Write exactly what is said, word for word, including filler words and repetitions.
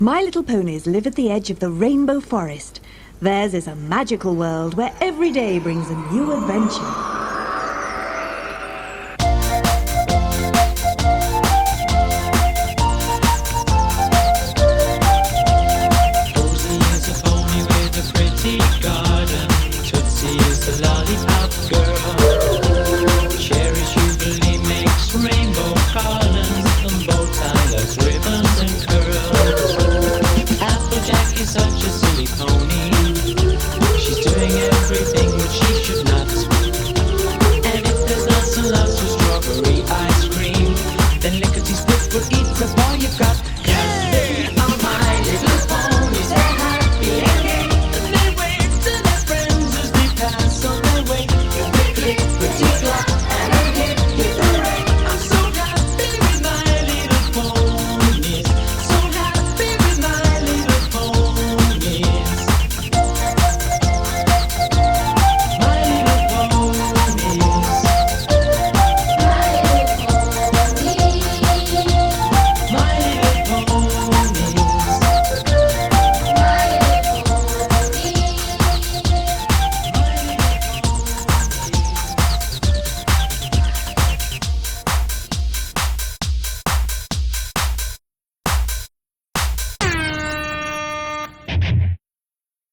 My little ponies live at the edge of the Rainbow Forest. Theirs is a magical world where every day brings a new adventure. Such a silly pony.